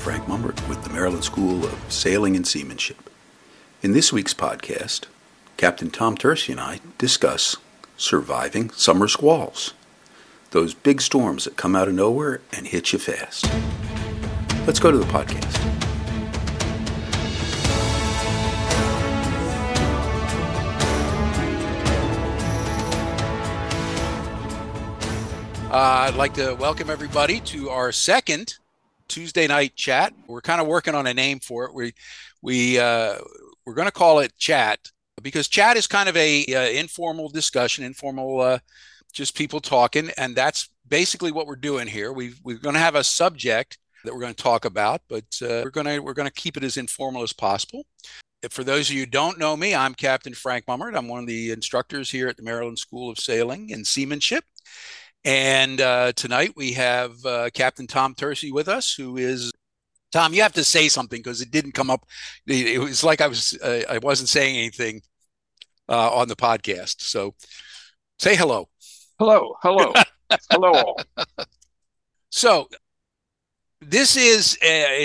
Frank Mummert with the Maryland School of Sailing and Seamanship. In this week's podcast, Captain Tom Tercey and I discuss surviving summer squalls, those big storms that come out of nowhere and hit you fast. Let's go to the podcast. I'd like to welcome everybody to our second Tuesday night chat. We're kind of working on a name for it. We're going to call it Chat because chat is kind of a informal discussion, just people talking, and that's basically what we're doing here. We're going to have a subject that we're going to talk about, but we're going to keep it as informal as possible. For those of you who don't know me, I'm Captain Frank Mummert. I'm one of the instructors here at the Maryland School of Sailing and Seamanship. And tonight we have Captain Tom Tercey with us, who is, Tom, you have to say something because it didn't come up. It was like I wasn't saying anything on the podcast. So say hello. Hello. Hello all. So this is,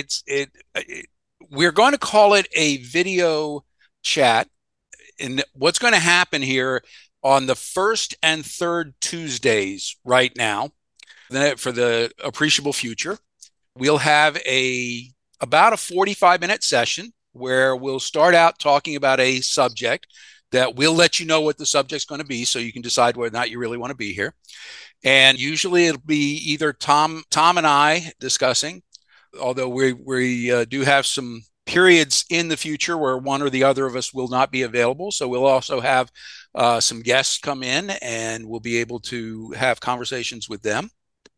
we're going to call it a video chat. And what's going to happen here on the first and third Tuesdays right now, for the appreciable future, we'll have about a 45-minute session where we'll start out talking about a subject that we'll let you know what the subject's going to be so you can decide whether or not you really want to be here. And usually it'll be either Tom and I discussing, although we do have some periods in the future where one or the other of us will not be available. So we'll also have some guests come in and we'll be able to have conversations with them.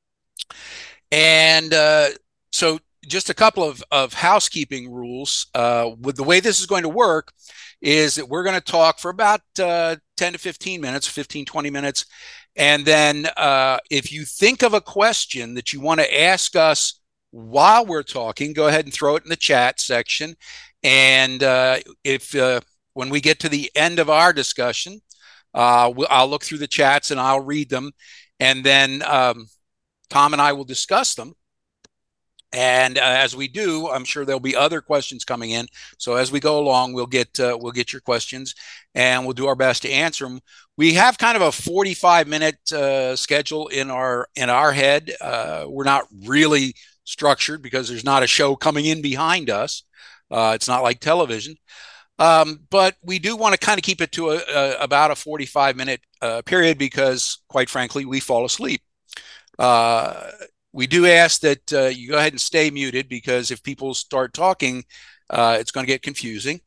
And so just a couple of housekeeping rules. With the way this is going to work is that we're going to talk for about 10 to 15 minutes, 15, 20 minutes. And then if you think of a question that you want to ask us while we're talking, go ahead and throw it in the chat section. And when we get to the end of our discussion, I'll look through the chats and I'll read them. And then Tom and I will discuss them. And as we do, I'm sure there'll be other questions coming in. So as we go along, we'll get your questions and we'll do our best to answer them. We have kind of a 45-minute schedule in our head. We're not really structured because there's not a show coming in behind us. It's not like television. But we do want to kind of keep it to about a 45-minute period because, quite frankly, we fall asleep. We do ask that you go ahead and stay muted because if people start talking, it's going to get confusing.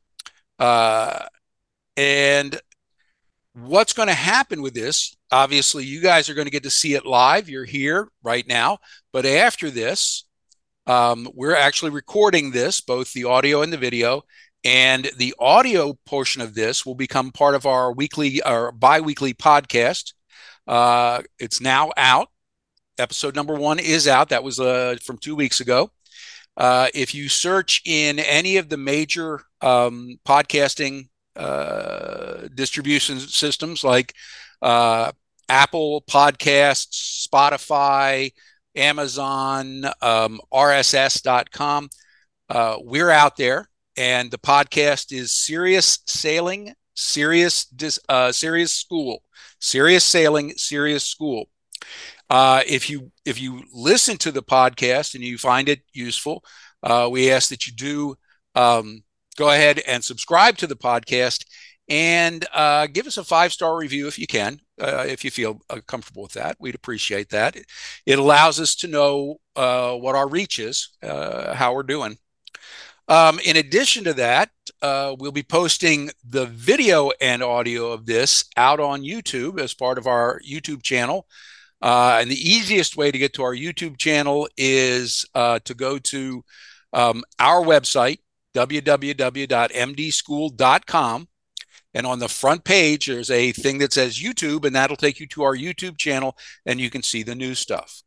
And what's going to happen with this, obviously, you guys are going to get to see it live. You're here right now. But after this, we're actually recording this, both the audio and the video. And the audio portion of this will become part of our weekly or bi-weekly podcast. It's now out. Episode number 1 is out. That was from 2 weeks ago. If you search in any of the major podcasting distribution systems like Apple Podcasts, Spotify, Amazon, RSS.com, we're out there. And the podcast is Serious Sailing, Serious School. Serious Sailing, Serious School. If you listen to the podcast and you find it useful, we ask that you do go ahead and subscribe to the podcast and give us a 5-star review if you can, if you feel comfortable with that. We'd appreciate that. It allows us to know what our reach is, how we're doing. In addition to that, we'll be posting the video and audio of this out on YouTube as part of our YouTube channel. And the easiest way to get to our YouTube channel is to go to our website, www.mdschool.com. And on the front page, there's a thing that says YouTube, and that'll take you to our YouTube channel, and you can see the new stuff.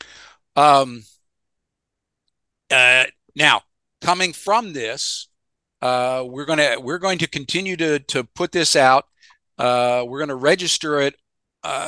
Now, coming from this, we're going to continue to put this out. We're going to register it.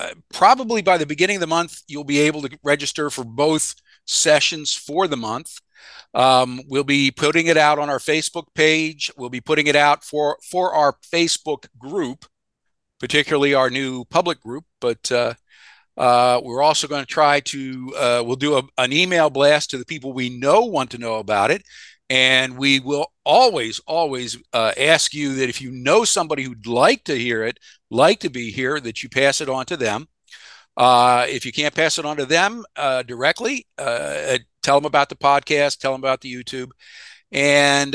Probably by the beginning of the month, you'll be able to register for both sessions for the month. We'll be putting it out on our Facebook page. We'll be putting it out for our Facebook group, particularly our new public group. But we're also going to try to we'll do an email blast to the people we know want to know about it. And we will always, always ask you that if you know somebody who'd like to hear it, like to be here, that you pass it on to them. If you can't pass it on to them directly, tell them about the podcast, tell them about the YouTube. And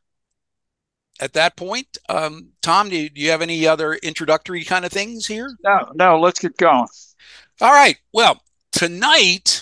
at that point, Tom, do you have any other introductory kind of things here? No, let's get going. All right. Well, tonight's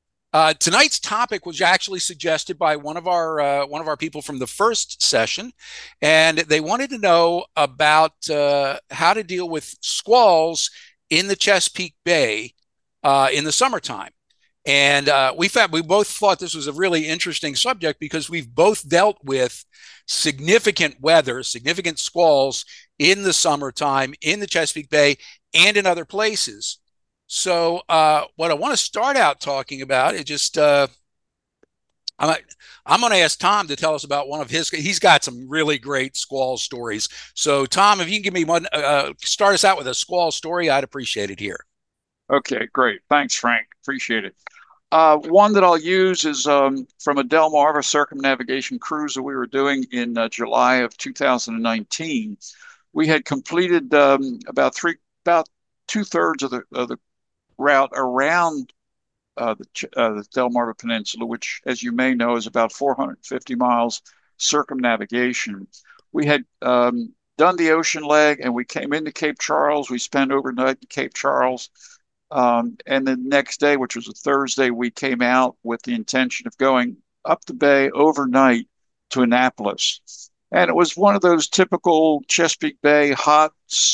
topic was actually suggested by one of our people from the first session, and they wanted to know about how to deal with squalls in the Chesapeake Bay in the summertime. And we both thought this was a really interesting subject because we've both dealt with significant weather, significant squalls in the summertime in the Chesapeake Bay and in other places. So what I want to start out talking about is just I'm going to ask Tom to tell us about one of his. He's got some really great squall stories. So Tom, if you can give me one, start us out with a squall story, I'd appreciate it here. Okay, great. Thanks, Frank. Appreciate it. One that I'll use is from a Delmarva circumnavigation cruise that we were doing in July of 2019. We had completed about two-thirds of the route around the Delmarva Peninsula, which, as you may know, is about 450 miles circumnavigation. We had done the ocean leg, and we came into Cape Charles. We spent overnight in Cape Charles. And the next day, which was a Thursday, we came out with the intention of going up the bay overnight to Annapolis. And it was one of those typical Chesapeake Bay, hot,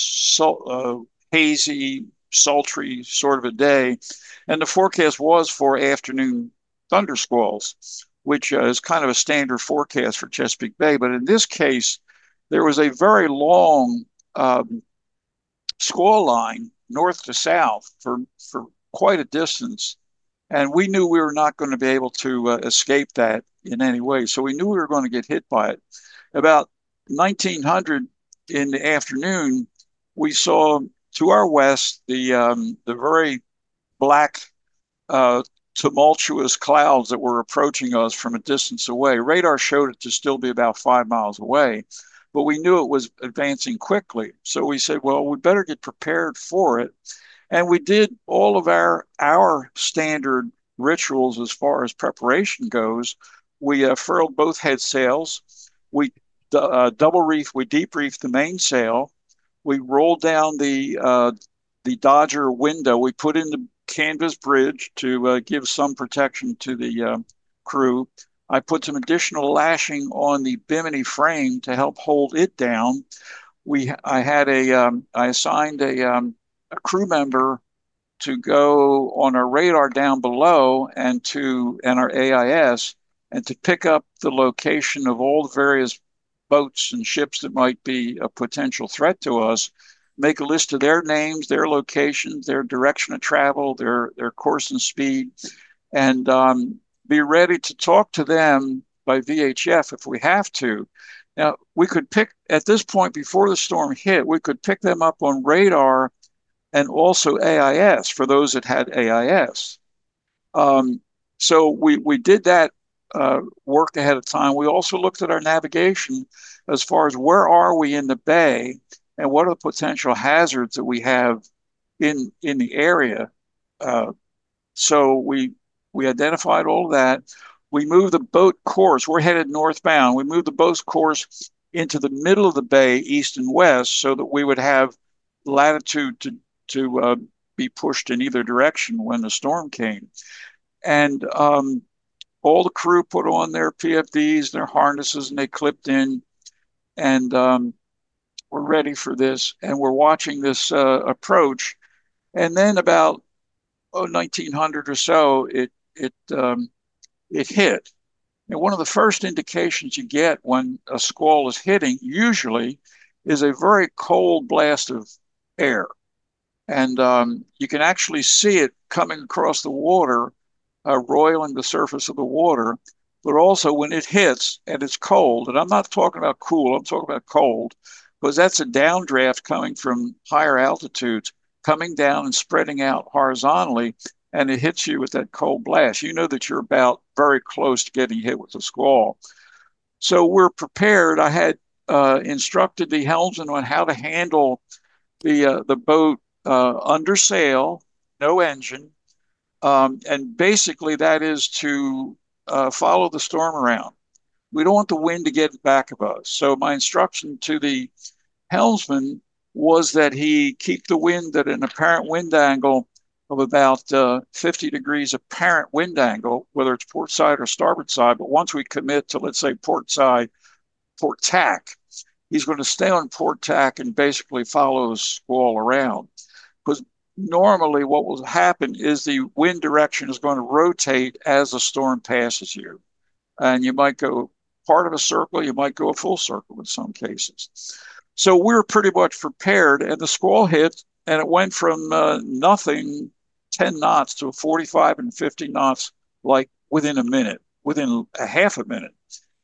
hazy, sultry sort of a day. And the forecast was for afternoon thunder squalls, which is kind of a standard forecast for Chesapeake Bay. But in this case, there was a very long squall line north to south for quite a distance. And we knew we were not going to be able to escape that in any way. So we knew we were going to get hit by it. About 1900 in the afternoon, we saw to our west the very black, tumultuous clouds that were approaching us from a distance away. Radar showed it to still be about 5 miles away, but we knew it was advancing quickly. So we said, well, we better get prepared for it. And we did all of our standard rituals as far as preparation goes. We furled both head sails. We double reefed, we deep reefed the mainsail. We rolled down the Dodger window. We put in the canvas bridge to give some protection to the crew. I put some additional lashing on the bimini frame to help hold it down. I assigned a crew member to go on our radar down below and our AIS and to pick up the location of all the various boats and ships that might be a potential threat to us, make a list of their names, their locations, their direction of travel, their course and speed, and be ready to talk to them by VHF if we have to. Now, we could pick, at this point before the storm hit, we could pick them up on radar and also AIS for those that had AIS. So we did that work ahead of time. We also looked at our navigation as far as where are we in the bay and what are the potential hazards that we have in the area. So we identified all of that. We moved the boat course. We're headed northbound. We moved the boat course into the middle of the bay, east and west, so that we would have latitude to be pushed in either direction when the storm came. And all the crew put on their PFDs, their harnesses, and they clipped in. And we're ready for this. And we're watching this approach. And then about 1900 or so, it hit. And one of the first indications you get when a squall is hitting, usually, is a very cold blast of air. And you can actually see it coming across the water, roiling the surface of the water. but also when it hits and it's cold, and I'm not talking about cool, I'm talking about cold, because that's a downdraft coming from higher altitudes, coming down and spreading out horizontally, and it hits you with that cold blast. You know that you're about very close to getting hit with a squall. So we're prepared. I had instructed the helmsman on how to handle the boat under sail, no engine, and basically that is to follow the storm around. We don't want the wind to get back of us. So my instruction to the helmsman was that he keep the wind at an apparent wind angle of about 50 degrees apparent wind angle, whether it's port side or starboard side. But once we commit to, let's say, port side, port tack, he's going to stay on port tack and basically follow the squall around. Because normally what will happen is the wind direction is going to rotate as the storm passes you. And you might go part of a circle, you might go a full circle in some cases. So we were pretty much prepared, and the squall hit, and it went from nothing, 10 knots, to 45 and 50 knots, like within a minute, within a half a minute,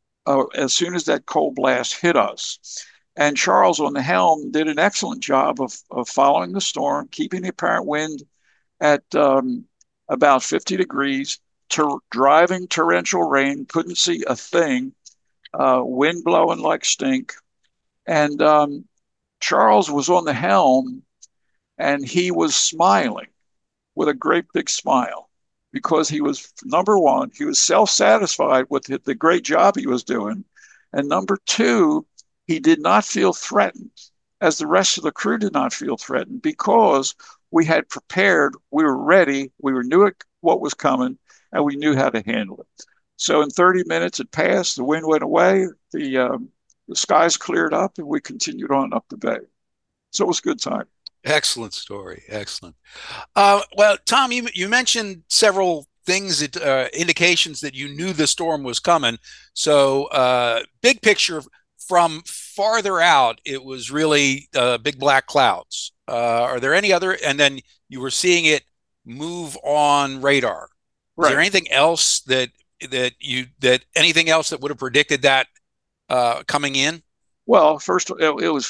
as soon as that cold blast hit us. And Charles on the helm did an excellent job of following the storm, keeping the apparent wind at about 50 degrees, driving torrential rain, couldn't see a thing, wind blowing like stink. And Charles was on the helm, and he was smiling with a great big smile because he was, number one, he was self-satisfied with the great job he was doing. And number two, he did not feel threatened, as the rest of the crew did not feel threatened, because we had prepared, we were ready, we knew what was coming, and we knew how to handle it. So in 30 minutes it passed, the wind went away, the skies cleared up, and we continued on up the bay. So it was a good time. Excellent story. Excellent. Well, Tom, you mentioned several things that indications that you knew the storm was coming. So, big picture from farther out, it was really big black clouds. Are there any other? And then you were seeing it move on radar. Is there Right. anything else that anything else that would have predicted that coming in? Well, first, it was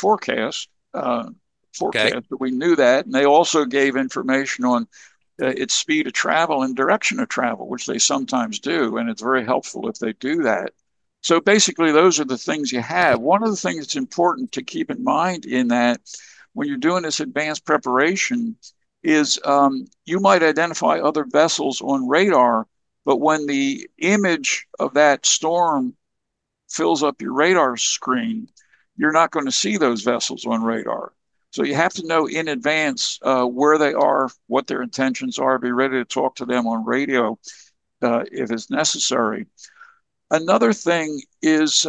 Okay. forecast, but we knew that. And they also gave information on its speed of travel and direction of travel, which they sometimes do. And it's very helpful if they do that. So basically, those are the things you have. One of the things that's important to keep in mind in that when you're doing this advanced preparation is you might identify other vessels on radar, but when the image of that storm fills up your radar screen, you're not going to see those vessels on radar. So you have to know in advance where they are, what their intentions are, be ready to talk to them on radio if it's necessary. Another thing is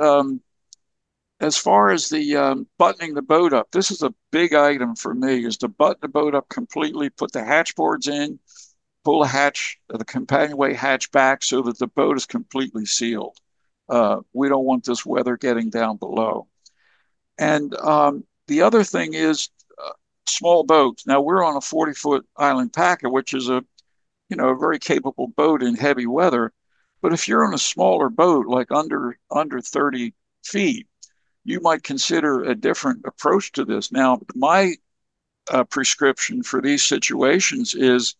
as far as the buttoning the boat up, this is a big item for me, is to button the boat up completely, put the hatch boards in, pull the companionway hatch back so that the boat is completely sealed. We don't want this weather getting down below. And the other thing is small boats. Now we're on a 40-foot Island Packet, which is a very capable boat in heavy weather. But if you're on a smaller boat, like under 30 feet, you might consider a different approach to this. Now, my prescription for these situations is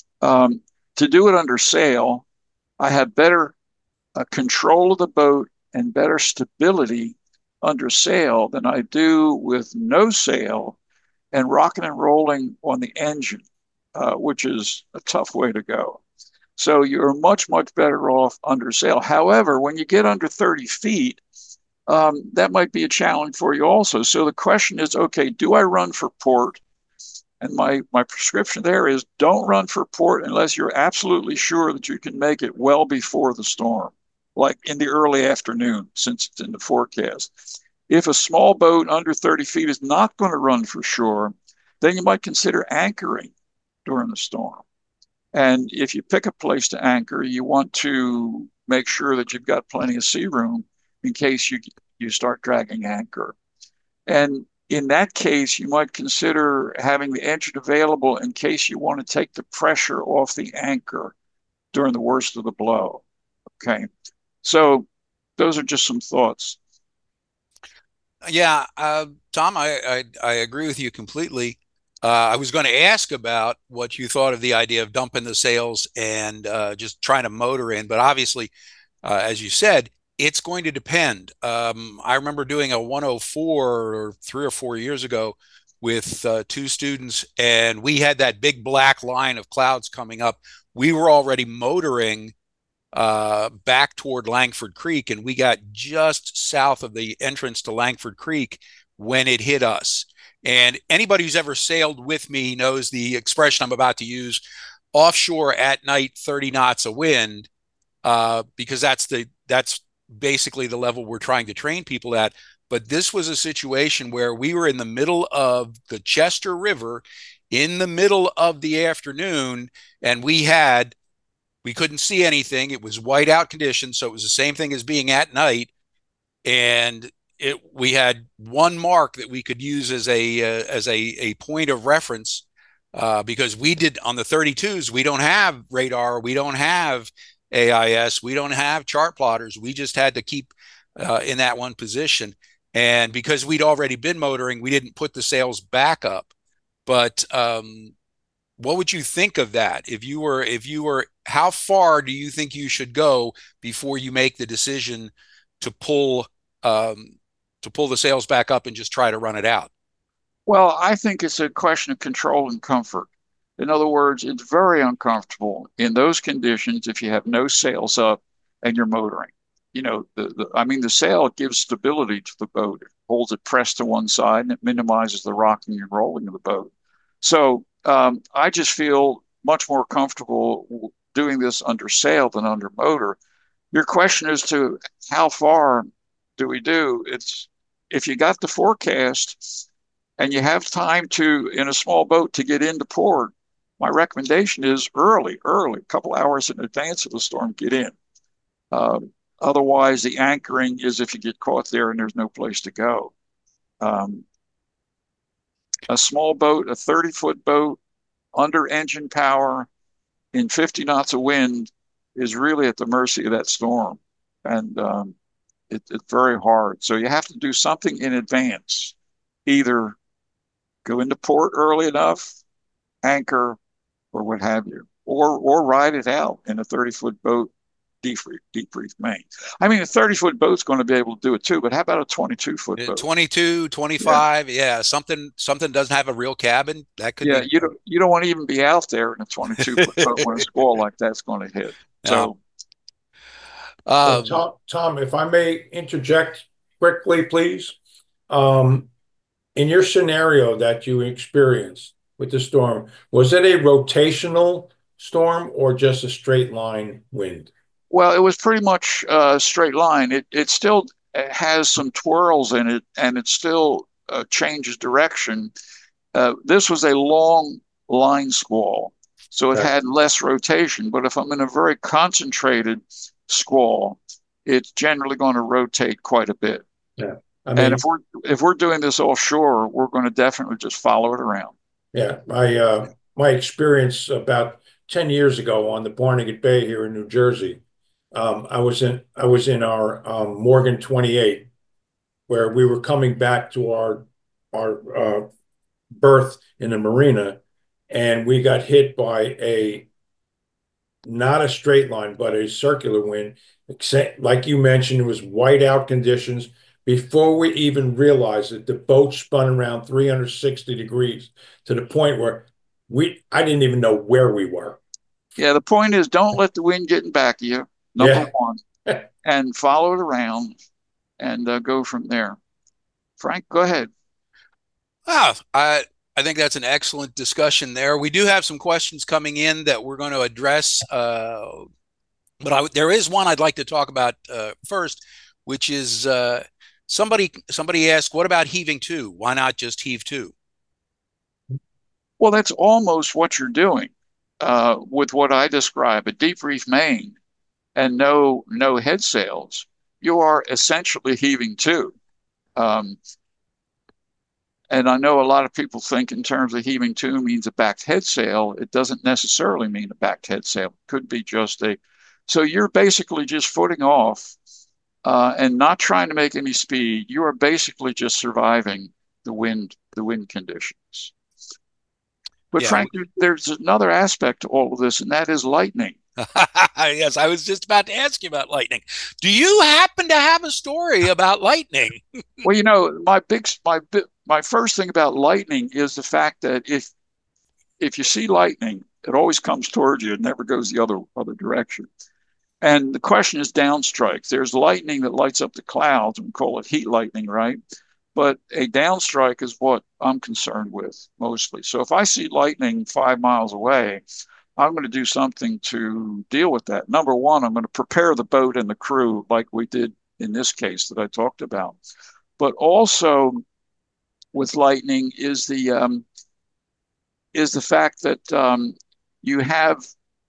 to do it under sail. I have better control of the boat and better stability under sail than I do with no sail and rocking and rolling on the engine, which is a tough way to go. So you're much, much better off under sail. However, when you get under 30 feet, that might be a challenge for you also. So the question is, okay, do I run for port? And my prescription there is don't run for port unless you're absolutely sure that you can make it well before the storm, like in the early afternoon, since it's in the forecast. If a small boat under 30 feet is not going to run for shore, then you might consider anchoring during the storm. And if you pick a place to anchor, you want to make sure that you've got plenty of sea room in case you start dragging anchor. And in that case, you might consider having the engine available in case you want to take the pressure off the anchor during the worst of the blow. Okay. So those are just some thoughts. Yeah, Tom, I agree with you completely. I was going to ask about what you thought of the idea of dumping the sails and just trying to motor in, but obviously, as you said, it's going to depend. I remember doing a 104 or 3 or 4 years ago with two students, and we had that big black line of clouds coming up. We were already motoring back toward Langford Creek, and we got just south of the entrance to Langford Creek when it hit us. And anybody who's ever sailed with me knows the expression I'm about to use: offshore at night, 30 knots of wind, because that's basically the level we're trying to train people at. But this was a situation where we were in the middle of the Chester River in the middle of the afternoon, and we couldn't see anything. It was whiteout conditions, so it was the same thing as being at night. And we had one mark that we could use as a point of reference, because we did on the 32s. We don't have radar. We don't have AIS. We don't have chart plotters. We just had to keep in that one position. And because we'd already been motoring, we didn't put the sails back up. But what would you think of that? If you were, how far do you think you should go before you make the decision to pull to pull the sails back up and just try to run it out? Well, I think it's a question of control and comfort. In other words, it's very uncomfortable in those conditions if you have no sails up and you're motoring. You know, I mean, the sail gives stability to the boat. It holds it pressed to one side and it minimizes the rocking and rolling of the boat. So I just feel much more comfortable doing this under sail than under motor. Your question as to how far do we do? It's if you got the forecast and you have time to, in a small boat, to get into port, my recommendation is early, a couple hours in advance of the storm, get in. Otherwise, the anchoring is if you get caught there and there's no place to go. Um, a small boat, a 30-foot boat, under engine power, in 50 knots of wind, is really at the mercy of that storm. And it's very hard. So you have to do something in advance, either go into port early enough, anchor, or what have you, or ride it out in a 30-foot boat, deep reef main. I mean, a 30-foot boat's going to be able to do it too, but how about a 22-foot boat? 22, Yeah, 25, yeah, something doesn't have a real cabin. That could yeah. be You don't want to even be out there in a 22-foot boat when a squall like that's going to hit. yeah. So So Um, Tom, if I may interject quickly, please. Um, in your scenario that you experienced with the storm, was it a rotational storm or just a straight line wind? well, it was pretty much a straight line. It still has some twirls in it, and it still changes direction. This was a long line squall, so it Okay. had less rotation. But if I'm in a very concentrated squall, it's generally going to rotate quite a bit. Yeah. I And mean, if we're doing this offshore, we're going to definitely just follow it around. yeah, my experience about 10 years ago on the Barnegat Bay here in New Jersey. I was in our Morgan 28 where we were coming back to our berth in the marina, and we got hit by a not a straight line, but a circular wind. Except, like you mentioned, it was whiteout conditions. Before we even realized it, the boat spun around 360 degrees to the point where I didn't even know where we were. Yeah, the point is don't let the wind get in back of you, number Yeah. one, and follow it around and go from there. Frank, go ahead. ah, I think that's an excellent discussion there. We do have some questions coming in that we're going to address, there is one I'd like to talk about first, which is somebody asked, "What about heaving two? Why not just heave two?" Well, that's almost what you're doing with what I describe a deep reef main and no head sails. You are essentially heaving two. Um, and I know a lot of people think in terms of heaving two means a backed head sail. It doesn't necessarily mean a backed head sail. It could be just a So you're basically just footing off and not trying to make any speed. You are basically just surviving the wind conditions. But Yeah. Frank, there's another aspect to all of this, and that is lightning. Yes, I was just about to ask you about lightning. Do you happen to have a story about lightning? Well, my first thing about lightning is the fact that if you see lightning, it always comes towards you. It never goes the other direction. And the question is downstrikes. There's lightning that lights up the clouds, and we call it heat lightning, right? But a downstrike is what I'm concerned with mostly. So if I see lightning 5 miles away, I'm going to do something to deal with that. Number one, I'm going to prepare the boat and the crew like we did in this case that I talked about. But also with lightning is the fact that you have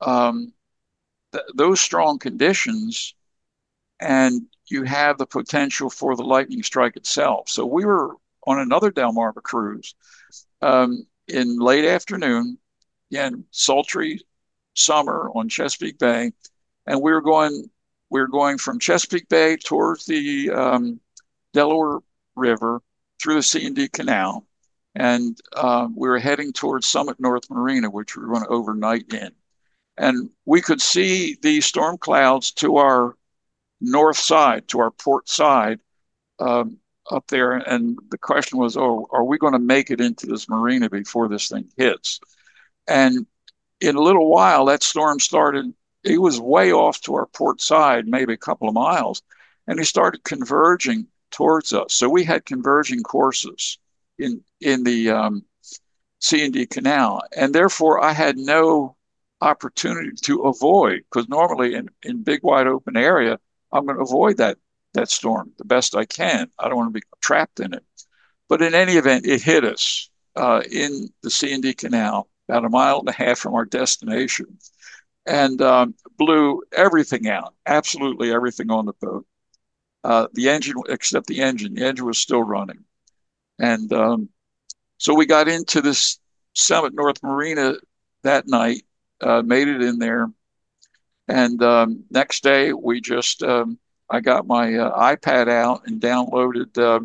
those strong conditions, and you have the potential for the lightning strike itself. So we were on another Delmarva cruise in late afternoon, again, sultry summer on Chesapeake Bay, and we were going from Chesapeake Bay towards the Delaware River through the C&D Canal, and we were heading towards Summit North Marina, which we were going to overnight in. And we could see these storm clouds to our north side, to our port side, up there. And the question was, oh, are we going to make it into this marina before this thing hits? And in a little while, that storm started. It was way off to our port side, maybe a couple of miles, and he started converging towards us. So we had converging courses in the C&D Canal, and therefore I had no opportunity to avoid, because normally in big wide open area, I'm going to avoid that storm the best I can. I don't want to be trapped in it. But in any event, it hit us in the C&D Canal, about 1.5 miles from our destination, and blew everything out, absolutely everything on the boat. The engine, except the engine was still running. And so we got into this Summit North Marina that night, made it in there. And next day, we just, I got my iPad out and downloaded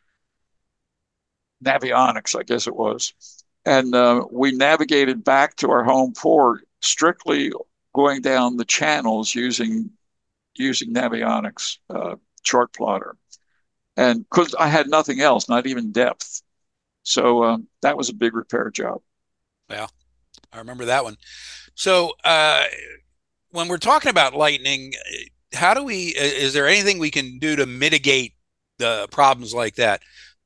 Navionics, I guess it was. And we navigated back to our home port, strictly going down the channels using Navionics chart plotter. And because I had nothing else, not even depth. So that was a big repair job. Yeah, I remember that one. So when we're talking about lightning, is there anything we can do to mitigate the problems like that?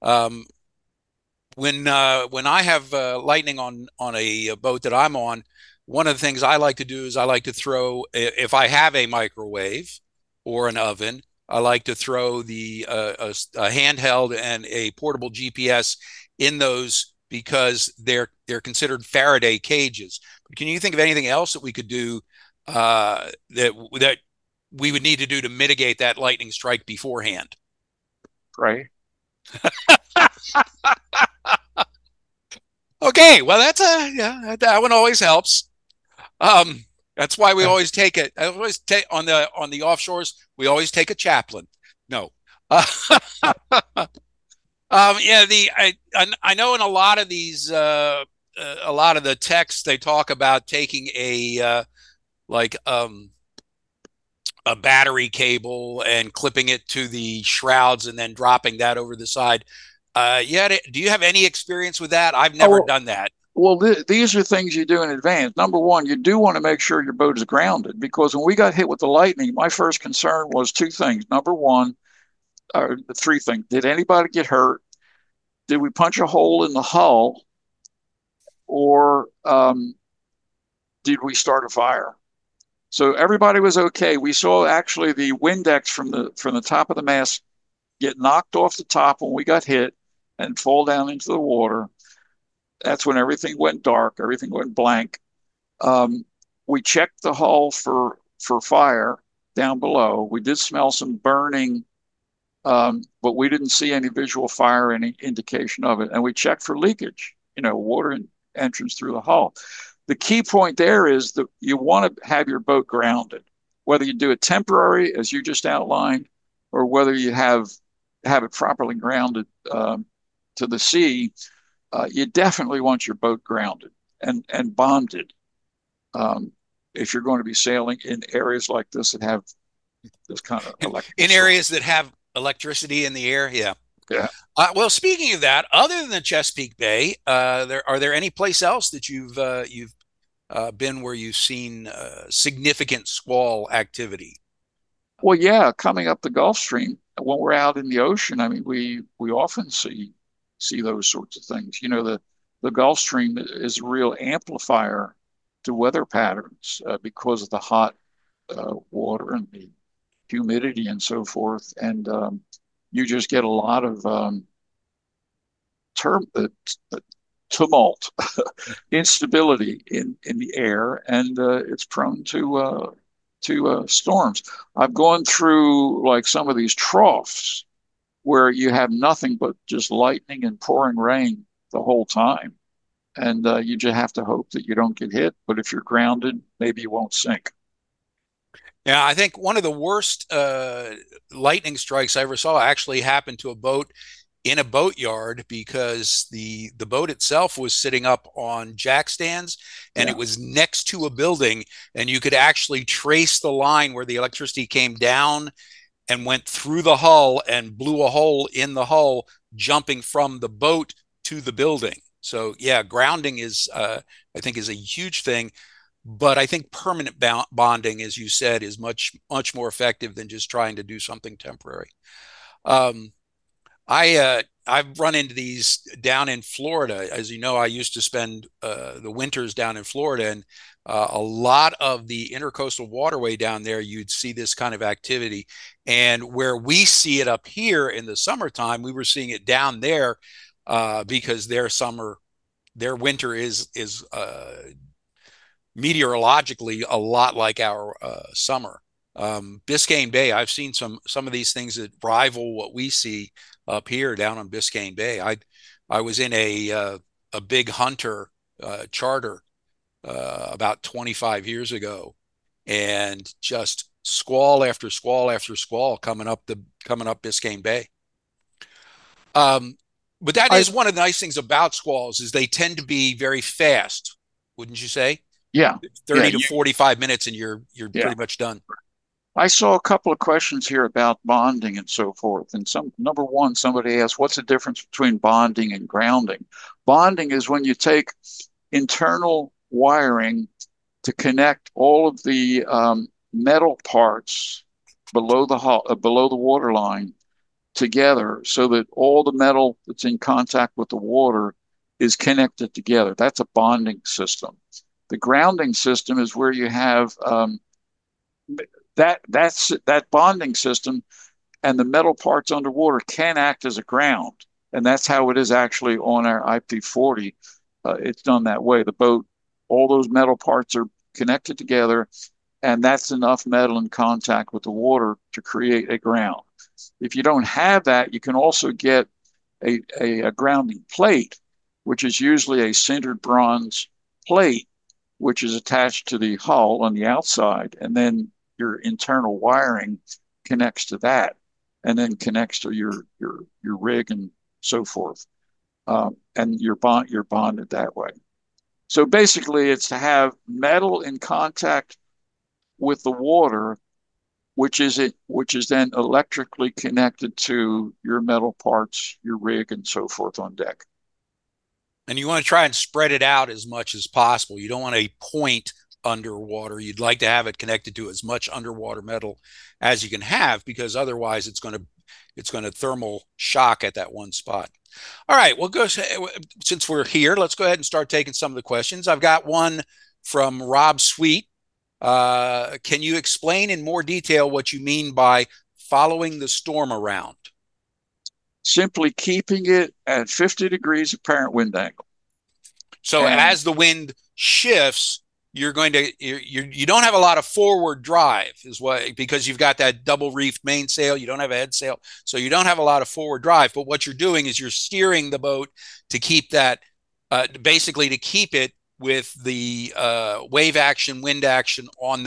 When I have lightning on a boat that I'm on, one of the things I like to do is I like to throw, if I have a microwave or an oven, I like to throw a handheld and a portable GPS in those, because they're considered Faraday cages. But can you think of anything else that we could do that we would need to do to mitigate that lightning strike beforehand? Right. Okay, well that one always helps. That's why we always take it. I always take on the offshores. We always take a chaplain. No. Yeah, I know in a lot of these a lot of the texts they talk about taking a battery cable and clipping it to the shrouds and then dropping that over the side. Yeah, do you have any experience with that? I've never done that. Well, these are things you do in advance. Number one, you do want to make sure your boat is grounded, because when we got hit with the lightning, my first concern was two things. Number one, or the three things: did anybody get hurt? Did we punch a hole in the hull, or did we start a fire? So everybody was okay. We saw actually the Windex from the top of the mast get knocked off the top when we got hit and fall down into the water. That's when everything went dark, everything went blank. We checked the hull for fire down below. We did smell some burning, but we didn't see any visual fire, any indication of it. And we checked for leakage, water entrance through the hull. The key point there is that you want to have your boat grounded. whether you do it temporary, as you just outlined, or whether you have it properly grounded to the sea, you definitely want your boat grounded and bonded if you're going to be sailing in areas like this that have this kind of electrical in areas that have electricity in the air. Yeah. Yeah. Well, speaking of that, other than the Chesapeake Bay, are there any place else that you've been where you've seen significant squall activity? Well, yeah, coming up the Gulf Stream, when we're out in the ocean, I mean, we often see those sorts of things. You know, the Gulf Stream is a real amplifier to weather patterns because of the hot water and the humidity and so forth, and you just get a lot of tumult, instability in the air, and it's prone to storms. I've gone through like some of these troughs where you have nothing but just lightning and pouring rain the whole time, and you just have to hope that you don't get hit. But if you're grounded, maybe you won't sink. Yeah, I think one of the worst lightning strikes I ever saw actually happened to a boat in a boatyard because the boat itself was sitting up on jack stands and Yeah. it was next to a building, and you could actually trace the line where the electricity came down and went through the hull and blew a hole in the hull, jumping from the boat to the building. So yeah, grounding is I think is a huge thing. But I think permanent bonding, as you said, is much more effective than just trying to do something temporary. Um, I've run into these down in Florida. As you know, I used to spend the winters down in Florida, and a lot of the intercoastal waterway down there, you'd see this kind of activity. And where we see it up here in the summertime, we were seeing it down there because their winter is meteorologically a lot like our summer. Biscayne Bay, I've seen some of these things that rival what we see up here down on Biscayne Bay. I was in a big hunter charter about 25 years ago, and just squall after squall after squall coming up Biscayne Bay. But that I is one of the nice things about squalls is they tend to be very fast, wouldn't you say? Yeah. 30 to 45 minutes and you're Yeah. pretty much done. I saw a couple of questions here about bonding and so forth. And number one, somebody asked, what's the difference between bonding and grounding? Bonding is when you take internal wiring to connect all of the metal parts below the water line together so that all the metal that's in contact with the water is connected together. That's a bonding system. The grounding system is where you have that bonding system, and the metal parts underwater can act as a ground, and that's how it is actually on our IP40. It's done that way. The boat, all those metal parts are connected together, and that's enough metal in contact with the water to create a ground. If you don't have that, you can also get a grounding plate, which is usually a sintered bronze plate, which is attached to the hull on the outside, and then your internal wiring connects to that, and then connects to your rig and so forth, and you're bonded that way. So basically, it's to have metal in contact with the water, which is then electrically connected to your metal parts, your rig, and so forth on deck. And you want to try and spread it out as much as possible. You don't want a point underwater. You'd like to have it connected to as much underwater metal as you can have, because otherwise it's going to thermal shock at that one spot. All right, well, since we're here, let's go ahead and start taking some of the questions. I've got one from Rob Sweet. Can you explain in more detail what you mean by following the storm around? Simply keeping it at 50 degrees apparent wind angle. So as the wind shifts, you don't have a lot of forward drive because you've got that double reefed mainsail. You don't have a head sail, so you don't have a lot of forward drive. But what you're doing is you're steering the boat to keep that, basically to keep it with the wave action, wind action on that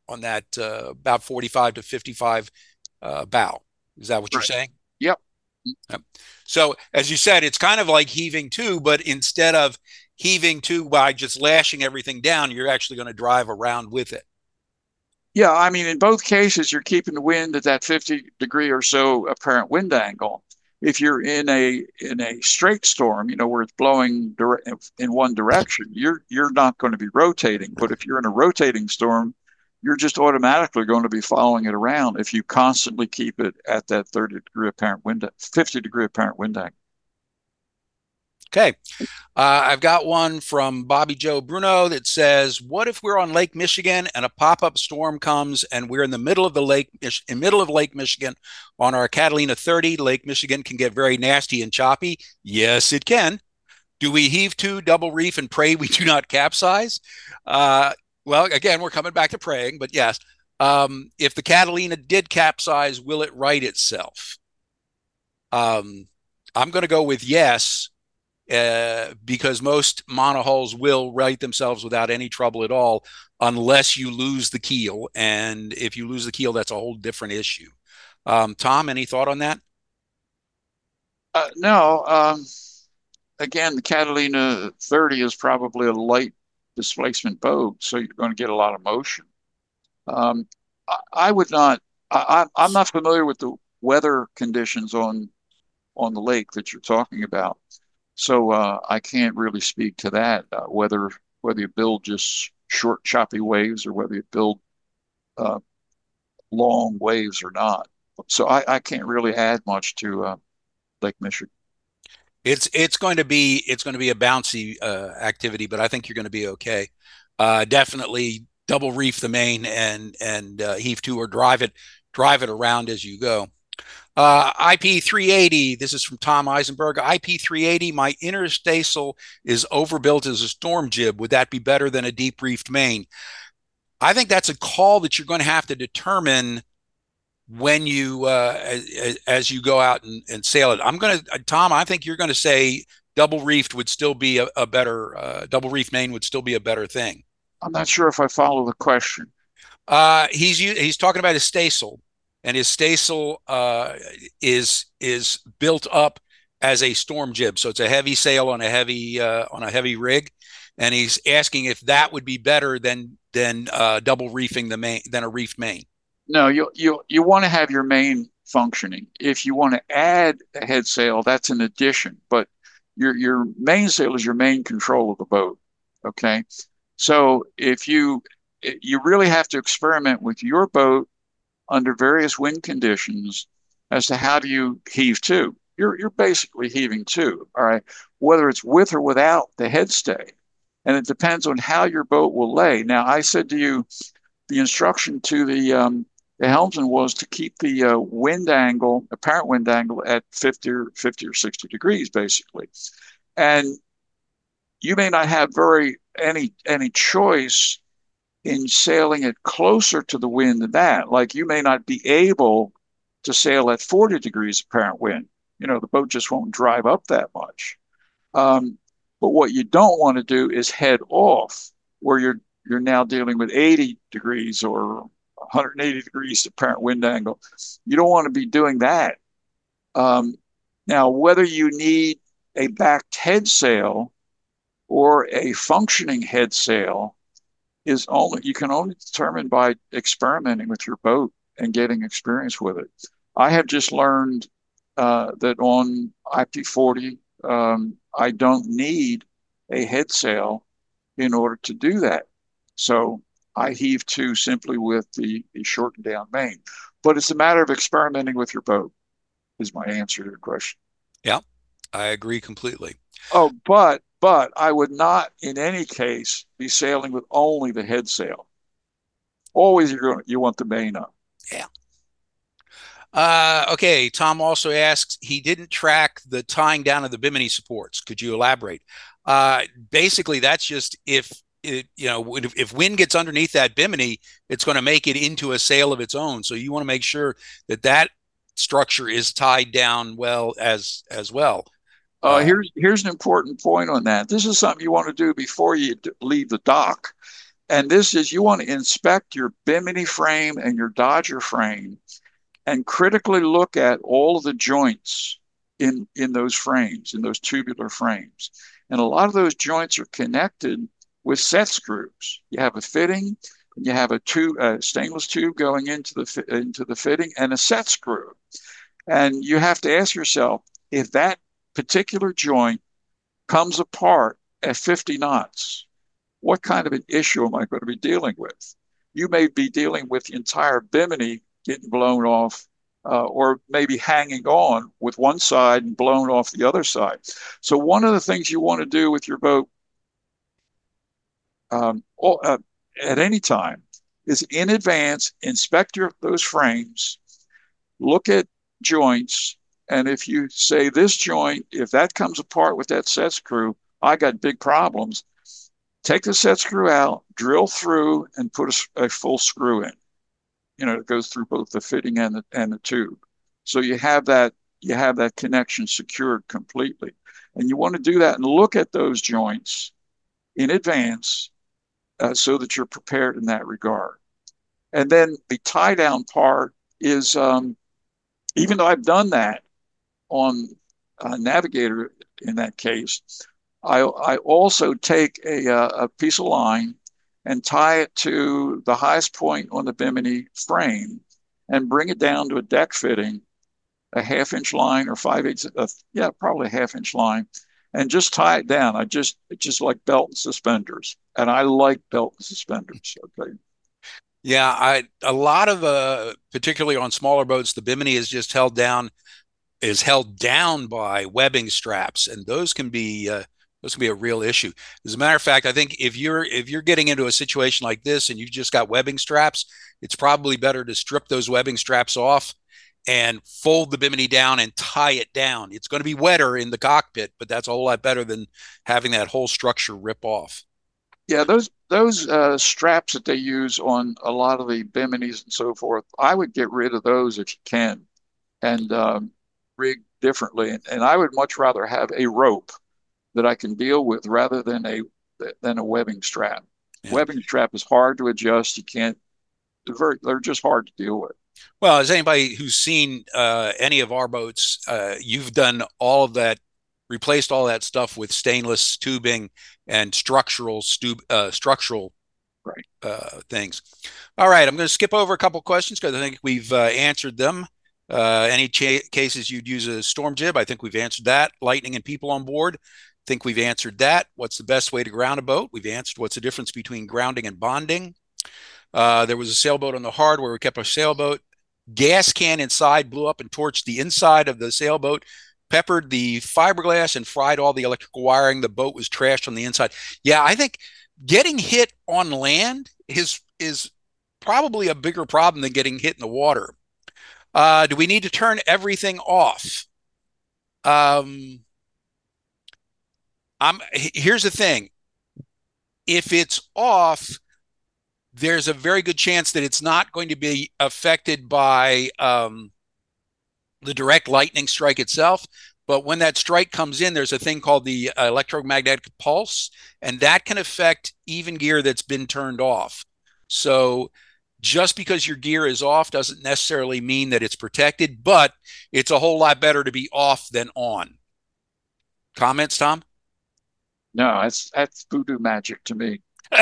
about 45 to 55 bow. Is that what you're Right. saying? Yep. Yep. So as you said, it's kind of like heaving to, but instead of heaving to by just lashing everything down, you're actually going to drive around with it. Yeah, I mean, in both cases, you're keeping the wind at that 50-degree or so apparent wind angle. If you're in a straight storm, where it's blowing in one direction, you're not going to be rotating. But if you're in a rotating storm, you're just automatically going to be following it around if you constantly keep it at that 30-degree apparent wind, 50-degree apparent wind angle. Okay. I've got one from Bobby Joe Bruno that says, "What if we're on Lake Michigan and a pop-up storm comes and we're in the middle of Lake Michigan on our Catalina 30? Lake Michigan can get very nasty and choppy. Yes, it can. Do we heave to, double reef, and pray we do not capsize? Well, again, we're coming back to praying, but yes. If the Catalina did capsize, will it right itself? I'm going to go with yes, because most monohulls will right themselves without any trouble at all, unless you lose the keel. And if you lose the keel, that's a whole different issue. Tom, any thought on that? No. Again, the Catalina 30 is probably a light displacement boat, so you're going to get a lot of motion. I would not. I'm not familiar with the weather conditions on the lake that you're talking about, so I can't really speak to that. Whether you build just short, choppy waves or whether you build uh, long waves or not. So I can't really add much to Lake Michigan. It's going to be a bouncy activity, but I think you're going to be okay. Definitely double reef the main and heave to or drive it around as you go. IP 380. This is from Tom Eisenberg. IP 380. My interstacial is overbuilt as a storm jib. Would that be better than a deep reefed main? I think that's a call that you're going to have to determine when you as you go out and sail it. Tom, I think you're going to say double reefed would still be a better double reef main would still be a better thing. I'm not sure if I follow the question. He's talking about his staysail, and his staysail is built up as a storm jib, so it's a heavy sail on a heavy rig, and he's asking if that would be better than double reefing the main than a reefed main. No, you want to have your main functioning. If you want to add a head sail, that's an addition, but your main sail is your main control of the boat. Okay, so if you really have to experiment with your boat under various wind conditions as to how do you heave to. You're basically heaving to, all right, whether it's with or without the head stay, and it depends on how your boat will lay. Now, I said to you, the instruction to the helmsman was to keep the apparent wind angle at 50 or 60 degrees, basically. And you may not have any choice in sailing it closer to the wind than that. Like you may not be able to sail at 40 degrees apparent wind. The boat just won't drive up that much. But what you don't want to do is head off where you're now dealing with 80 degrees or 180 degrees apparent wind angle. You don't want to be doing that. Now, whether you need a backed head sail or a functioning head sail you can only determine by experimenting with your boat and getting experience with it. I have just learned that on IP40, I don't need a head sail in order to do that. So I heave to simply with the shortened down main. But it's a matter of experimenting with your boat, is my answer to your question. Yeah, I agree completely. Oh, but I would not in any case be sailing with only the head sail. Always you want the main up. Yeah. Okay. Tom also asks, he didn't track the tying down of the bimini supports. Could you elaborate? Basically, that's just if wind gets underneath that bimini, it's going to make it into a sail of its own. So you want to make sure that structure is tied down well as well. Here's an important point on that. This is something you want to do before you leave the dock. And this is, you want to inspect your Bimini frame and your Dodger frame and critically look at all of the joints in those frames, in those tubular frames. And a lot of those joints are connected with set screws. You have a fitting, you have a stainless tube going into the fitting, and a set screw. And you have to ask yourself, if that particular joint comes apart at 50 knots, what kind of an issue am I going to be dealing with? You may be dealing with the entire bimini getting blown off, or maybe hanging on with one side and blown off the other side. So one of the things you want to do with your boat at any time is in advance, inspect those frames, look at joints, and if you say this joint, if that comes apart with that set screw, I got big problems. Take the set screw out, drill through, and put a full screw in. It goes through both the fitting and the tube. So you have that connection secured completely. And you want to do that and look at those joints in advance, so that you're prepared in that regard. And then the tie down part is, even though I've done that on Navigator in that case, I also take a piece of line and tie it to the highest point on the Bimini frame and bring it down to a deck fitting, a 1/2 inch line or 5/8, probably a 1/2 inch line, and just tie it down. It's just like belt and suspenders, and I like belt and suspenders. Okay. Yeah, a lot of particularly on smaller boats, the bimini is held down by webbing straps, and those can be a real issue. As a matter of fact, I think if you're getting into a situation like this and you've just got webbing straps, it's probably better to strip those webbing straps off and fold the bimini down and tie it down. It's going to be wetter in the cockpit, but that's a whole lot better than having that whole structure rip off. Yeah, those straps that they use on a lot of the biminis and so forth, I would get rid of those if you can, and rig differently. And I would much rather have a rope that I can deal with rather than a webbing strap. Yeah. Webbing strap is hard to adjust. You can't. They're just hard to deal with. Well, as anybody who's seen any of our boats, you've done all of that, replaced all that stuff with stainless tubing and structural right. Things. All right, I'm going to skip over a couple questions because I think we've answered them. Any cases you'd use a storm jib? I think we've answered that. Lightning and people on board? I think we've answered that. What's the best way to ground a boat? We've answered what's the difference between grounding and bonding. There was a sailboat on the Hard where we kept our sailboat. Gas can inside blew up and torched the inside of the sailboat, peppered the fiberglass, and fried all the electrical wiring. The boat was trashed on the inside. Yeah, I think getting hit on land is probably a bigger problem than getting hit in the water. Do we need to turn everything off? Here's the thing. If it's off, there's a very good chance that it's not going to be affected by the direct lightning strike itself. But when that strike comes in, there's a thing called the electromagnetic pulse, and that can affect even gear that's been turned off. So just because your gear is off doesn't necessarily mean that it's protected, but it's a whole lot better to be off than on. Comments, Tom? No, that's voodoo magic to me. I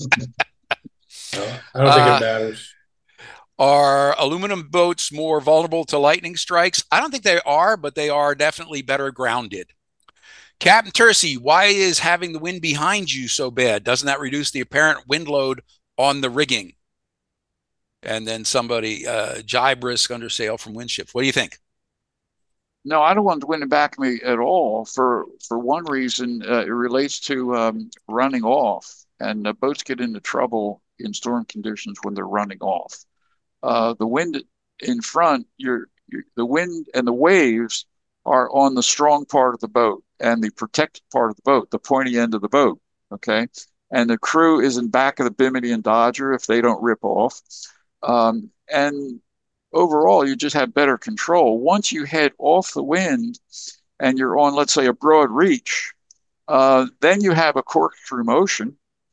don't think it matters. Are aluminum boats more vulnerable to lightning strikes? I don't think they are, but they are definitely better grounded. Captain Tercey, why is having the wind behind you so bad? Doesn't that reduce the apparent wind load on the rigging? And then somebody, jibe risk under sail from wind shift. What do you think? No, I don't want the wind to back me at all. For one reason, it relates to running off, and boats get into trouble in storm conditions when they're running off. The wind in front, the wind and the waves are on the strong part of the boat and the protected part of the boat, the pointy end of the boat. Okay, and the crew is in back of the Bimini and Dodger if they don't rip off. And overall, you just have better control. Once you head off the wind and you're on, let's say, a broad reach, then you have a corkscrew motion.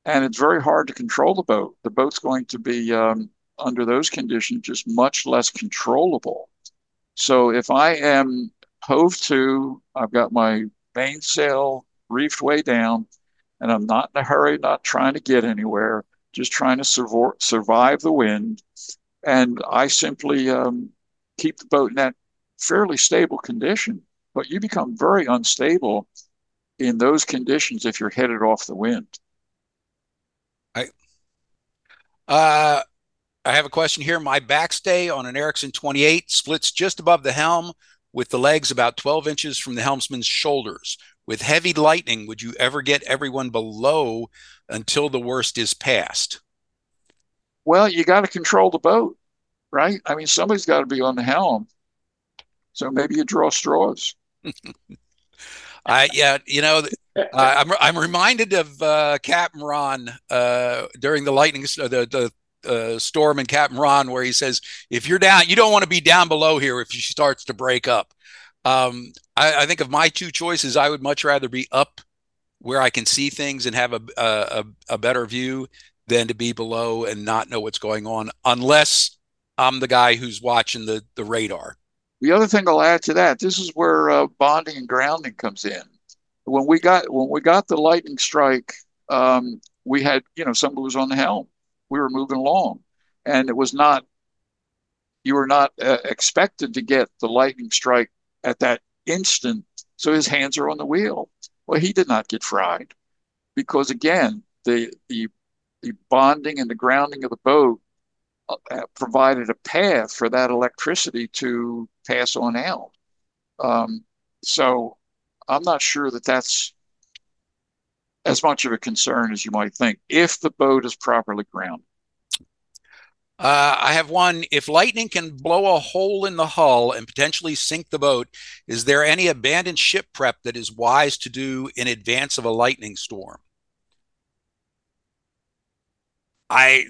and it's very hard to control the boat. The boat's going to be under those conditions just much less controllable. So if I am hove to, I've got my mainsail reefed way down, and I'm not in a hurry, not trying to get anywhere, just trying to survive the wind. And I simply keep the boat in that fairly stable condition. But you become very unstable in those conditions if you're headed off the wind. I uh, I have a question here. My backstay on an Erickson 28 splits just above the helm with the legs about 12 inches from the helmsman's shoulders. With heavy lightning, would you ever get everyone below until the worst is past? Well, you got to control the boat, right? I mean, somebody's got to be on the helm. So maybe you draw straws. Yeah, I'm reminded of Captain Ron during the lightning, the storm in Captain Ron, where he says, "If you're down, you don't want to be down below here if she starts to break up." I think of my two choices, I would much rather be up where I can see things and have a better view than to be below and not know what's going on, unless I'm the guy who's watching the radar. The other thing I'll add to that, this is where bonding and grounding comes in. When we got the lightning strike, we had somebody was on the helm. We were moving along, and it was not you were not expected to get the lightning strike at that instant. So his hands are on the wheel. Well, he did not get fried because again, the bonding and the grounding of the boat provided a path for that electricity to pass on out. So I'm not sure that that's as much of a concern as you might think if the boat is properly grounded. I have one. If lightning can blow a hole in the hull and potentially sink the boat, is there any abandoned ship prep that is wise to do in advance of a lightning storm? I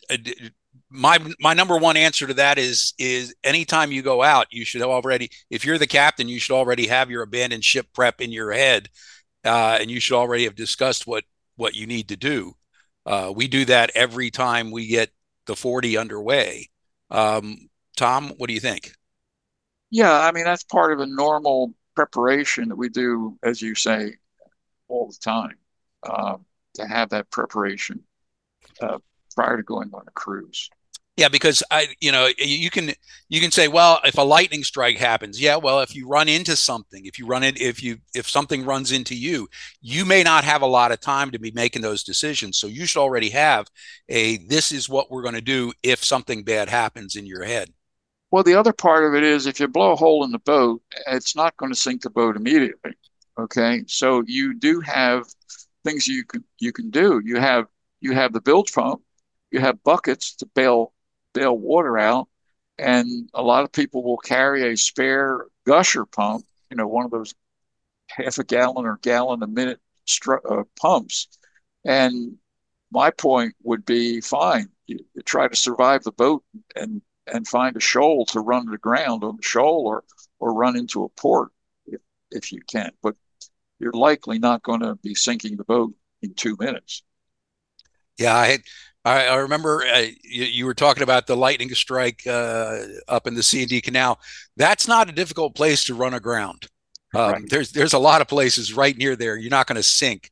my number one answer to that is anytime you go out, you should already, if you're the captain, you should already have your abandoned ship prep in your head, and you should already have discussed what you need to do. We do that every time we get the 40 underway. Tom, what do you think? Yeah, I mean that's part of a normal preparation that we do, as you say, all the time, uh, to have that preparation uh, prior to going on a cruise. Yeah, because you can say, well, if a lightning strike happens, yeah, well, if you run into something, if something runs into you, you may not have a lot of time to be making those decisions. So you should already have this is what we're going to do if something bad happens in your head. Well, the other part of it is if you blow a hole in the boat, it's not going to sink the boat immediately. Okay, so you do have things you can do. You have the bilge pump, you have buckets to bail water out, and a lot of people will carry a spare gusher pump, one of those half a gallon or gallon a minute pumps. And my point would be fine. You try to survive the boat and find a shoal to run to the ground on the shoal or run into a port if you can. But you're likely not going to be sinking the boat in 2 minutes. Yeah, I remember you were talking about the lightning strike up in the C&D Canal. That's not a difficult place to run aground. Right. There's a lot of places right near there. You're not going to sink.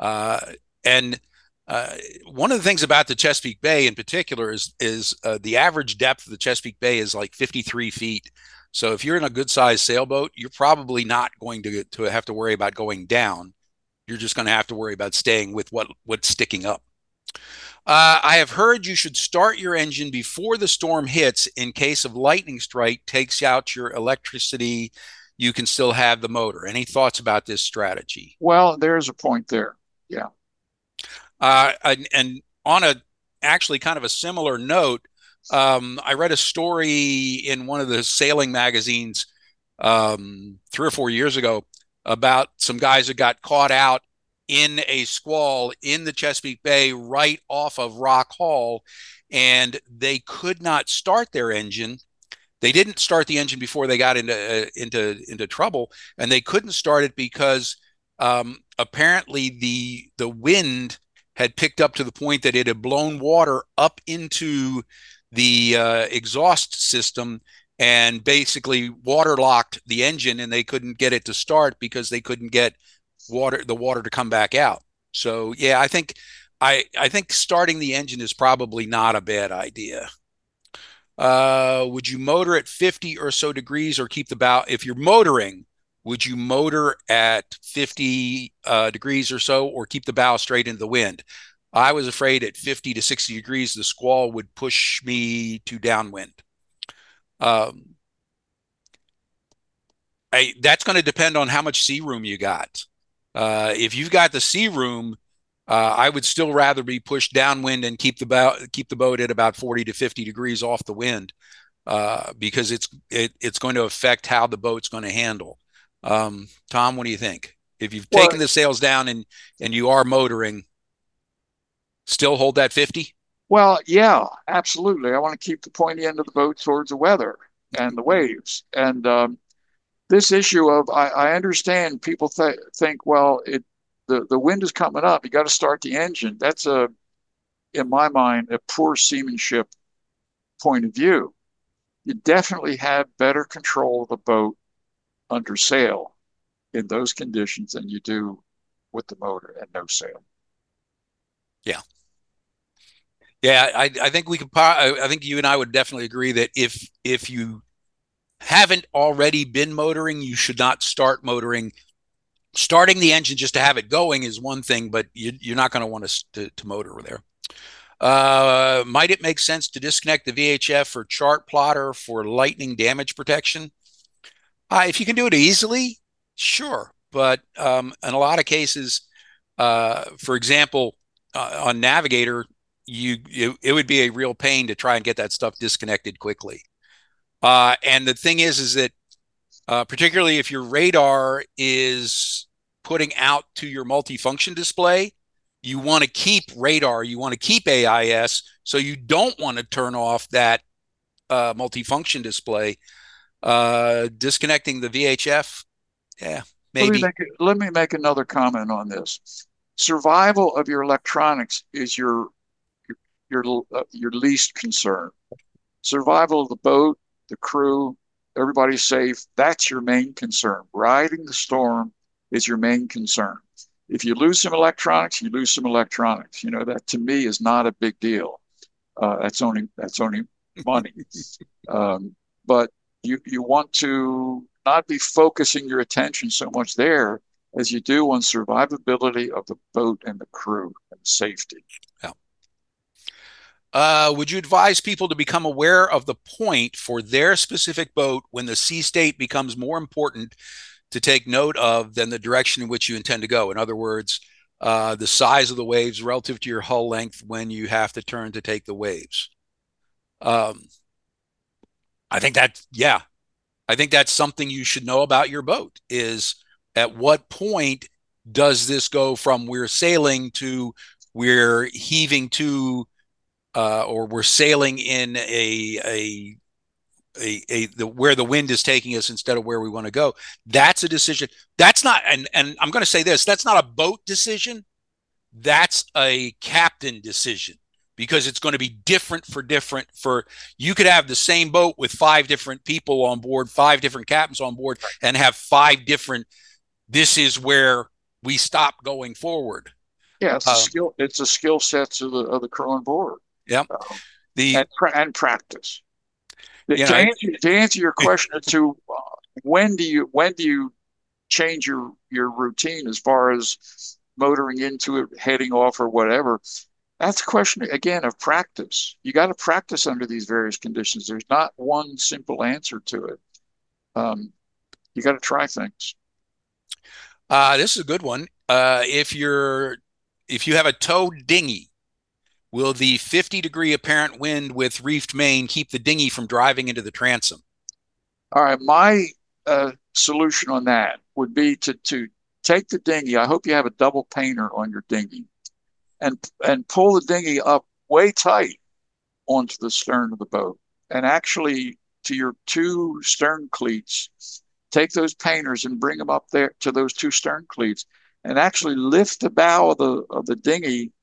And one of the things about the Chesapeake Bay in particular is the average depth of the Chesapeake Bay is like 53 feet. So if you're in a good sized sailboat, you're probably not going to have to worry about going down. You're just going to have to worry about staying with what's sticking up. I have heard you should start your engine before the storm hits in case of lightning strike takes out your electricity. You can still have the motor. Any thoughts about this strategy? Well, there's a point there. Yeah. And on a actually kind of a similar note, I read a story in one of the sailing magazines 3 or 4 years ago about some guys that got caught out in a squall in the Chesapeake Bay right off of Rock Hall, and they could not start their engine. They didn't start the engine before they got into trouble, and they couldn't start it because apparently the wind had picked up to the point that it had blown water up into the exhaust system and basically waterlocked the engine, and they couldn't get it to start because they couldn't get the water to come back out. So yeah, I think starting the engine is probably not a bad idea. Would you motor at 50 or so degrees or keep the bow? If you're motoring, would you motor at 50 degrees or so or keep the bow straight into the wind? I was afraid at 50 to 60 degrees, the squall would push me to downwind. That's going to depend on how much sea room you got. If you've got the sea room, I would still rather be pushed downwind and keep the boat at about 40 to 50 degrees off the wind, because it's going to affect how the boat's going to handle. Tom, what do you think? If you've taken the sails down and you are motoring, still hold that 50? Well, yeah, absolutely. I want to keep the pointy end of the boat towards the weather and the waves. And this issue of, I understand people think, well, the wind is coming up. You got to start the engine. That's in my mind, a poor seamanship point of view. You definitely have better control of the boat under sail in those conditions than you do with the motor and no sail. Yeah. Yeah, I think I think you and I would definitely agree that if you haven't already been motoring, you should not start motoring. Starting the engine just to have it going is one thing, but you're not going to want to motor there. Might it make sense to disconnect the VHF or chart plotter for lightning damage protection? If you can do it easily, sure. But in a lot of cases, for example, on Navigator, it would be a real pain to try and get that stuff disconnected quickly. And the thing is that particularly if your radar is putting out to your multifunction display, you want to keep radar, you want to keep AIS, so you don't want to turn off that multifunction display. Disconnecting the VHF, yeah, maybe. Let me make another comment on this. Survival of your electronics is your least concern. Survival of the boat, the crew, everybody's safe. That's your main concern. Riding the storm is your main concern. If you lose some electronics, you lose some electronics. You know, that to me is not a big deal. That's only money. But you want to not be focusing your attention so much there as you do on survivability of the boat and the crew and safety. Yeah. Would you advise people to become aware of the point for their specific boat when the sea state becomes more important to take note of than the direction in which you intend to go? In other words, the size of the waves relative to your hull length when you have to turn to take the waves. I think that's something you should know about your boat, is at what point does this go from we're sailing to we're heaving to or we're sailing in where the wind is taking us instead of where we want to go. That's a decision. That's not, and I'm going to say this, that's not a boat decision. That's a captain decision, because it's going to be different for you could have the same boat with 5 different people on board, 5 different captains on board, and have 5 different, this is where we stop going forward. Yeah, it's a skill sets of the crew on board. Yeah. And practice. To answer your question to when do you change your routine as far as motoring into it, heading off, or whatever? That's a question again of practice. You got to practice under these various conditions. There's not one simple answer to it. You got to try things. This is a good one. If you have a towed dinghy, will the 50-degree apparent wind with reefed main keep the dinghy from driving into the transom? All right, my solution on that would be to take the dinghy. I hope you have a double painter on your dinghy, and pull the dinghy up way tight onto the stern of the boat, and actually to your 2 stern cleats, take those painters and bring them up there to those 2 stern cleats, and actually lift the bow of the dinghy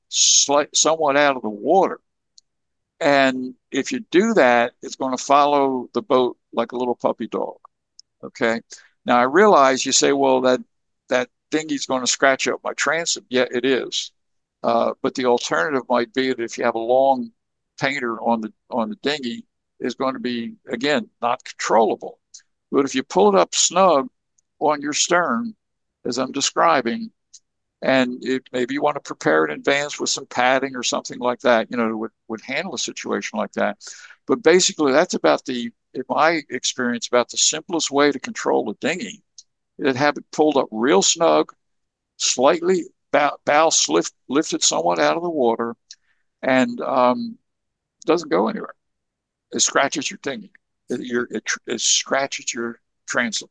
somewhat out of the water. And if you do that, it's going to follow the boat like a little puppy dog. Okay. Now I realize you say, well, that dinghy's going to scratch up my transom. Yeah, it is. But the alternative might be that if you have a long painter on the dinghy, is going to be, again, not controllable. But if you pull it up snug on your stern, as I'm describing, and maybe you want to prepare it in advance with some padding or something like that, would handle a situation like that. But basically, that's in my experience, about the simplest way to control a dinghy. It'd have it pulled up real snug, slightly bow lifted somewhat out of the water, and doesn't go anywhere. It scratches your dinghy. It scratches your transom.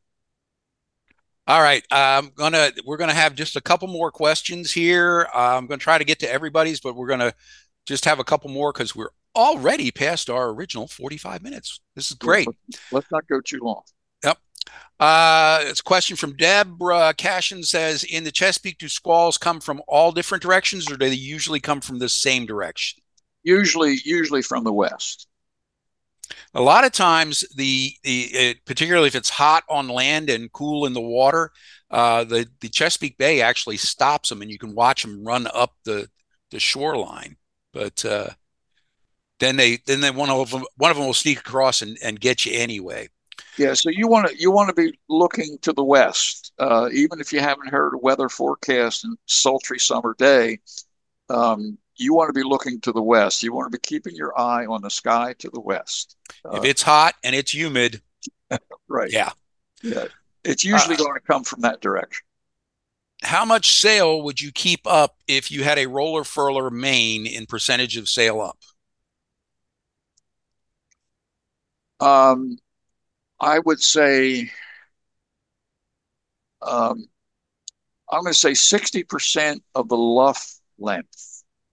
All right, we're gonna have just a couple more questions here. I'm gonna try to get to everybody's, but we're gonna just have a couple more because we're already past our original 45 minutes. This is great. Let's not go too long. Yep. It's a question from Deborah Cashin. Says, in the Chesapeake, do squalls come from all different directions, or do they usually come from the same direction? Usually from the west. A lot of times, particularly if it's hot on land and cool in the water, the Chesapeake Bay actually stops them, and you can watch them run up the shoreline. But then one of them will sneak across and get you anyway. Yeah, so you want to be looking to the west, even if you haven't heard a weather forecast and sultry summer day. You want to be looking to the west. You want to be keeping your eye on the sky to the west. If it's hot and it's humid, right? Yeah, it's usually going to come from that direction. How much sail would you keep up if you had a roller furler main in percentage of sail up? I would say, I'm going to say 60% of the luff length.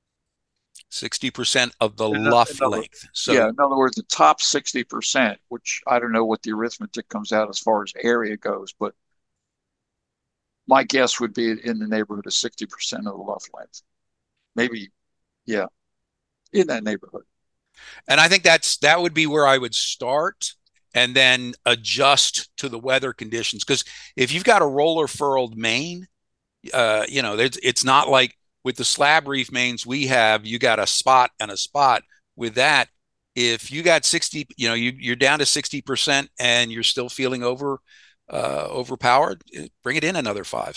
60% of the luff length. So yeah, in other words, the top 60%, which I don't know what the arithmetic comes out as far as area goes, but my guess would be in the neighborhood of 60% of the luff length. Maybe, yeah, in that neighborhood. And I think that would be where I would start and then adjust to the weather conditions. Because if you've got a roller furled main, it's not like with the slab reef mains we have, you got a spot and a spot. With that, if you got 60, you're down to 60% and you're still feeling overpowered, bring it in another 5.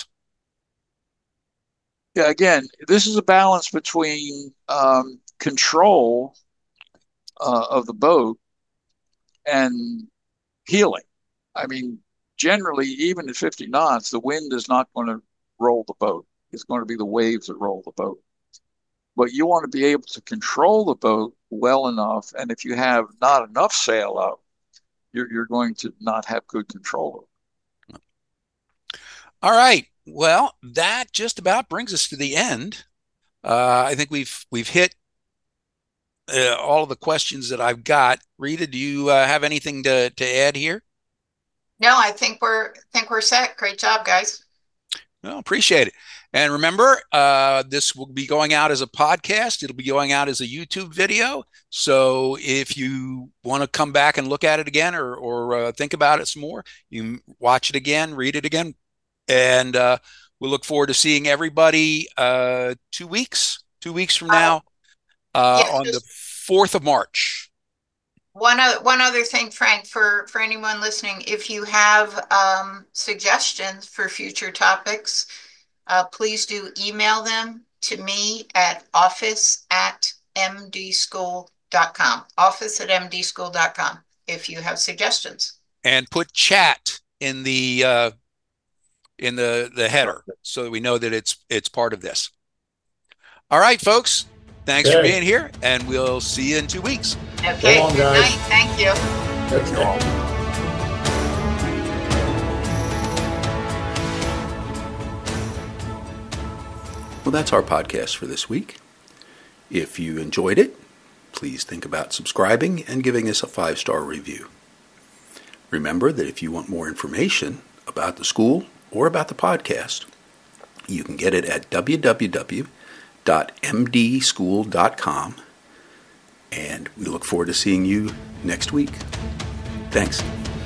Yeah, again, this is a balance between control of the boat and healing. I mean, generally, even at 50 knots, the wind is not going to roll the boat. It's going to be the waves that roll the boat. But you want to be able to control the boat well enough. And if you have not enough sail up, you're going to not have good control of it. All right. Well, that just about brings us to the end. I think we've hit all of the questions that I've got. Rita, do you have anything to add here? No, I think we're set. Great job, guys. Well, appreciate it. And remember, this will be going out as a podcast. It'll be going out as a YouTube video. So if you want to come back and look at it again or think about it some more, you can watch it again, read it again. And we'll look forward to seeing everybody 2 weeks from now on the 4th of March. One other thing, Frank, for anyone listening, if you have suggestions for future topics, please do email them to me at office@mdschool.com. office@mdschool.com if you have suggestions. And put chat in the header so that we know that it's part of this. All right, folks. Thanks for being here, and we'll see you in 2 weeks. Okay, good night. Thank you. That's all. Well, that's our podcast for this week. If you enjoyed it, please think about subscribing and giving us a 5-star review. Remember that if you want more information about the school or about the podcast, you can get it at www.mdschool.com. www.mdschool.com, and we look forward to seeing you next week. Thanks.